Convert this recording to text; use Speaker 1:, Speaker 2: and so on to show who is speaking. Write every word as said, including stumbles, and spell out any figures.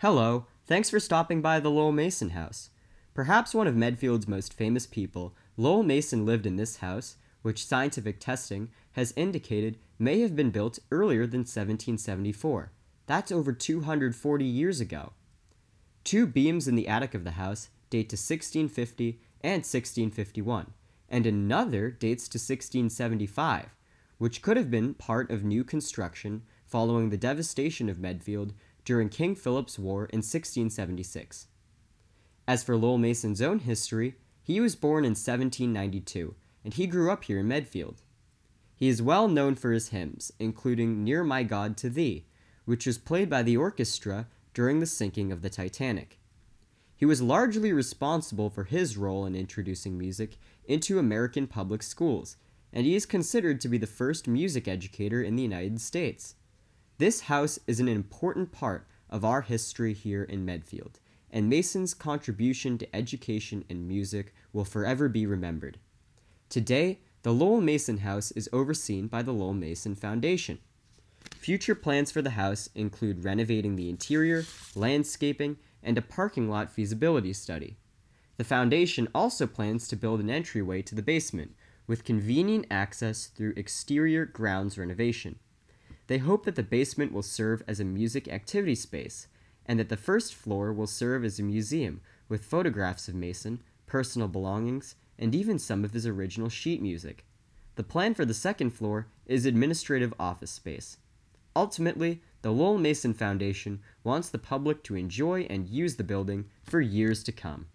Speaker 1: Hello, thanks for stopping by the Lowell Mason house. Perhaps one of Medfield's most famous people, Lowell Mason lived in this house, which scientific testing has indicated may have been built earlier than seventeen seventy-four. That's over two hundred forty years ago. Two beams in the attic of the house date to sixteen fifty and sixteen fifty-one, and another dates to sixteen seventy-five, which could have been part of new construction following the devastation of Medfield during King Philip's War in sixteen seventy-six. As for Lowell Mason's own history, he was born in seventeen ninety-two, and he grew up here in Medfield. He is well known for his hymns, including Near My God to Thee, which was played by the orchestra during the sinking of the Titanic. He was largely responsible for his role in introducing music into American public schools, and he is considered to be the first music educator in the United States. This house is an important part of our history here in Medfield, and Mason's contribution to education and music will forever be remembered. Today, the Lowell Mason House is overseen by the Lowell Mason Foundation. Future plans for the house include renovating the interior, landscaping, and a parking lot feasibility study. The foundation also plans to build an entryway to the basement, with convenient access through exterior grounds renovation. They hope that the basement will serve as a music activity space, and that the first floor will serve as a museum with photographs of Mason, personal belongings, and even some of his original sheet music. The plan for the second floor is administrative office space. Ultimately, the Lowell Mason Foundation wants the public to enjoy and use the building for years to come.